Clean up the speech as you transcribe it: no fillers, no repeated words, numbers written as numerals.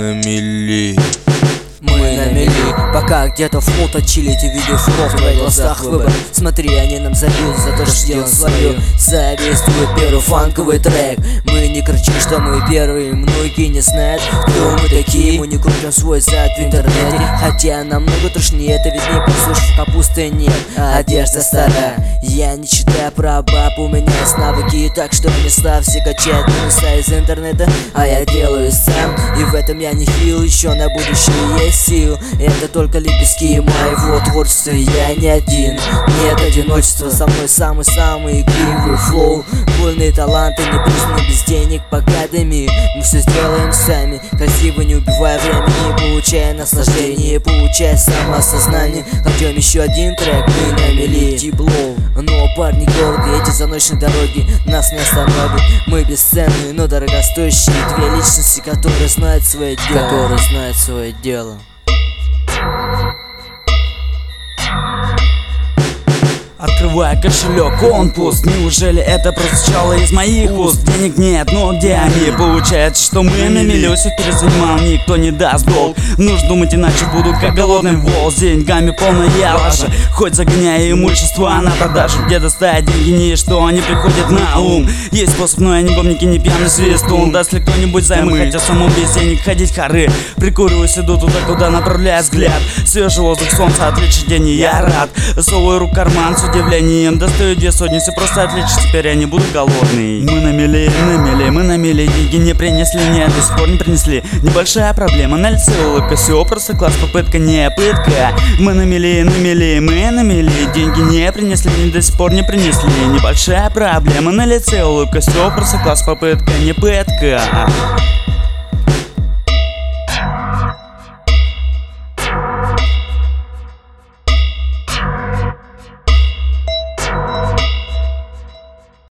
на мели. Мы на мели, пока где-то флот точили, ты видишь флот в твоих глазах выбор. Смотри, они нам забьют за то, что делаем свою. Соответствует первый фанковый трек. Мы не кричим, что мы первые, многие не знают, кто мы такие. Мы не крутим свой зад в интернете, хотя намного трушнее, это ведь не послушав, капусты нет, а одежда старая. Я не читаю про баб, у меня есть навыки, так что не ставься качать минуса из интернета, а я делаю сам. И в этом я не хил, еще на будущее есть сил. Это только лепестки моего творчества, я не один. Нет одиночества, со мной самый-самый игривый флоу. Вольные таланты, не признаны без денег по академии. Мы все сделаем сами, красиво, не убивая времени, получая наслаждение, получая самоосознание. Хотим еще один трек, мы на мели, Диблоу. Но парни гордые, эти заночные дороги нас не остановят. Мы бесценные, но дорогостоящие две личности, которые знают свое дело. Открывая кошелек, он пуст. Неужели это прозвучало из моих уст? Денег нет, но где они? Получается, что мы на мели, у всех перезанимал, никто не даст долг. Нужно думать, иначе буду как голодный волк. С деньгами полная лажа, хоть загоняя имущество на продажу. Где достать деньги, не что они приходят на ум. Есть способ, но я не гомники, не пьяный свистун. Даст ли кто-нибудь займы, хотя самому без денег ходить хоры. Прикуриваюсь, иду туда, куда направляю взгляд. Свежий воздух, солнца, отличить день, и я рад. Соваю руку в карман с удивлением, достаю 2 сотни, все просто отлично, теперь я не буду голодный. Мы на мели, мы на мели, деньги не принесли, нет, до сих пор не принесли. Небольшая проблема, на лице улыбка, все просто класс, попытка не пытка. Мы на мели, мы на мели, деньги не принесли, до сих пор не принесли. Небольшая проблема, на лице улыбка, все просто класс, попытка не пытка.